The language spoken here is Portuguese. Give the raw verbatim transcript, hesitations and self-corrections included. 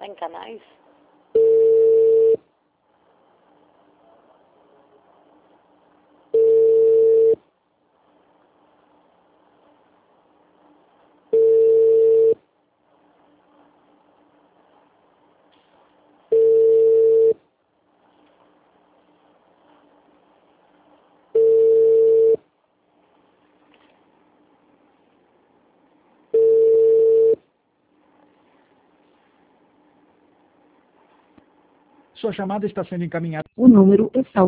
em canais? Sua chamada está sendo encaminhada. O número está